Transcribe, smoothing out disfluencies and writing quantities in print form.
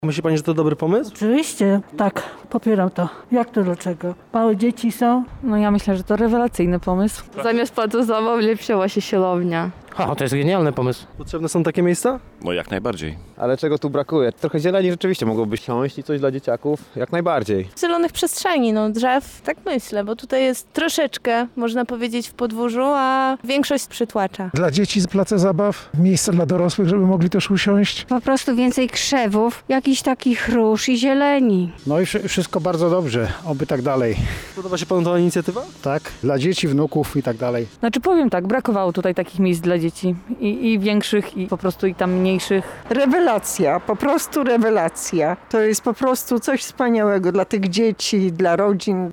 Myśli pani, że to dobry pomysł? Oczywiście, tak, popieram to. Jak to dlaczego? Małe dzieci są? No ja myślę, że to rewelacyjny pomysł. Zamiast placu zabaw lepszyła się siłownia. To jest genialny pomysł. Potrzebne są takie miejsca? No jak najbardziej. Ale czego tu brakuje? Trochę zieleni rzeczywiście mogłoby siąść i coś dla dzieciaków, jak najbardziej. Zielonych przestrzeni, drzew, tak myślę, bo tutaj jest troszeczkę, można powiedzieć, w podwórzu, a większość przytłacza. Dla dzieci z place zabaw, miejsca dla dorosłych, żeby mogli też usiąść. Po prostu więcej krzewów, jakichś takich róż i zieleni. No i wszystko bardzo dobrze, oby tak dalej. Podoba się panu ta inicjatywa? Tak, dla dzieci, wnuków i tak dalej. Znaczy powiem tak, brakowało tutaj takich miejsc dla dzieci. I większych, i po prostu i tam mniejszych. Rewelacja, po prostu rewelacja. To jest po prostu coś wspaniałego dla tych dzieci, dla rodzin.